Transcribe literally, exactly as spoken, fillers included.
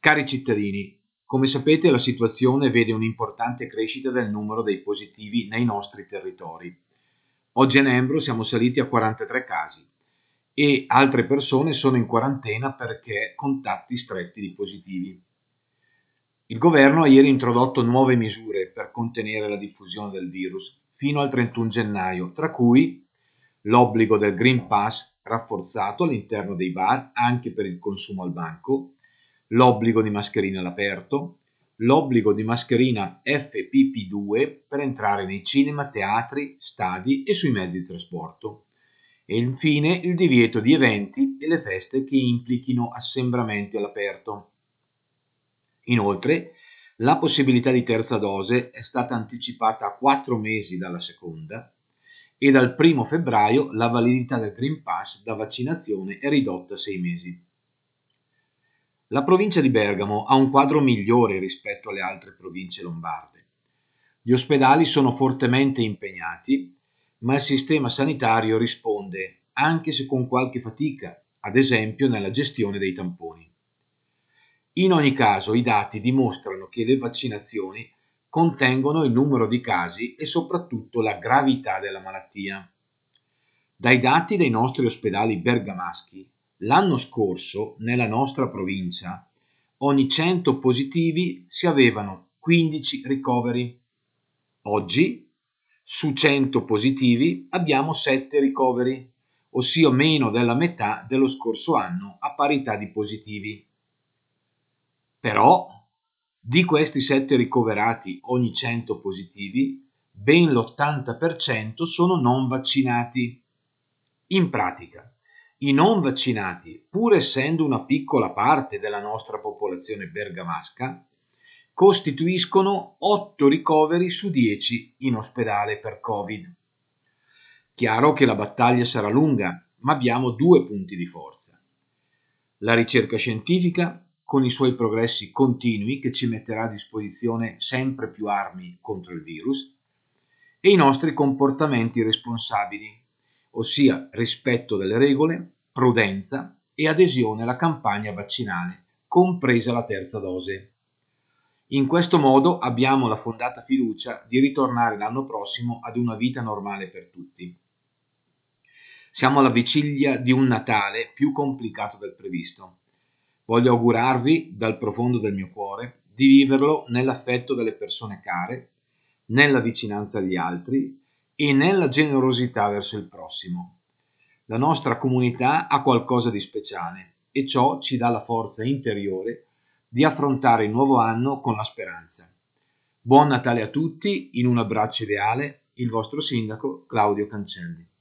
Cari cittadini, come sapete la situazione vede un'importante crescita del numero dei positivi nei nostri territori. Oggi a Nembro siamo saliti a quarantatré casi e altre persone sono in quarantena perché contatti stretti di positivi. Il governo ha ieri introdotto nuove misure per contenere la diffusione del virus fino al trentuno gennaio, tra cui l'obbligo del Green Pass rafforzato all'interno dei bar anche per il consumo al banco, l'obbligo di mascherina all'aperto, l'obbligo di mascherina F P P due per entrare nei cinema, teatri, stadi e sui mezzi di trasporto e infine il divieto di eventi e le feste che implichino assembramenti all'aperto. Inoltre, la possibilità di terza dose è stata anticipata a quattro mesi dalla seconda e dal primo febbraio la validità del Green Pass da vaccinazione è ridotta a sei mesi. La provincia di Bergamo ha un quadro migliore rispetto alle altre province lombarde. Gli ospedali sono fortemente impegnati, ma il sistema sanitario risponde, anche se con qualche fatica, ad esempio nella gestione dei tamponi. In ogni caso, i dati dimostrano che le vaccinazioni contengono il numero di casi e soprattutto la gravità della malattia. Dai dati dei nostri ospedali bergamaschi, l'anno scorso, nella nostra provincia, ogni cento positivi si avevano quindici ricoveri. Oggi, su cento positivi, abbiamo sette ricoveri, ossia meno della metà dello scorso anno a parità di positivi. Però, di questi sette ricoverati ogni cento positivi, ben l'ottanta per cento sono non vaccinati. In pratica, i non vaccinati, pur essendo una piccola parte della nostra popolazione bergamasca, costituiscono otto ricoveri su dieci in ospedale per Covid. Chiaro che la battaglia sarà lunga, ma abbiamo due punti di forza. La ricerca scientifica, con i suoi progressi continui che ci metterà a disposizione sempre più armi contro il virus, e i nostri comportamenti responsabili, ossia rispetto delle regole, prudenza e adesione alla campagna vaccinale, compresa la terza dose. In questo modo abbiamo la fondata fiducia di ritornare l'anno prossimo ad una vita normale per tutti. Siamo alla vigilia di un Natale più complicato del previsto. Voglio augurarvi, dal profondo del mio cuore, di viverlo nell'affetto delle persone care, nella vicinanza agli altri e nella generosità verso il prossimo. La nostra comunità ha qualcosa di speciale e ciò ci dà la forza interiore di affrontare il nuovo anno con la speranza. Buon Natale a tutti, in un abbraccio ideale, il vostro sindaco Claudio Cancelli.